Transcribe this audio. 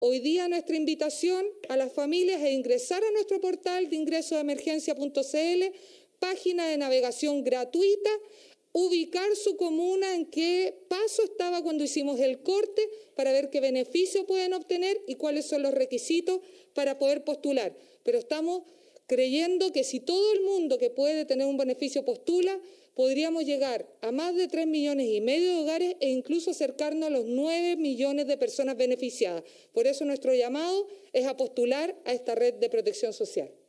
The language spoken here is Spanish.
Hoy día nuestra invitación a las familias es ingresar a nuestro portal de ingresodeemergencia.cl, página de navegación gratuita, ubicar su comuna, en qué paso estaba cuando hicimos el corte, para ver qué beneficio pueden obtener y cuáles son los requisitos para poder postular. Pero estamos creyendo que si todo el mundo que puede tener un beneficio postula, podríamos llegar a más de 3,5 millones de hogares e incluso acercarnos a los 9 millones de personas beneficiadas. Por eso nuestro llamado es a postular a esta red de protección social.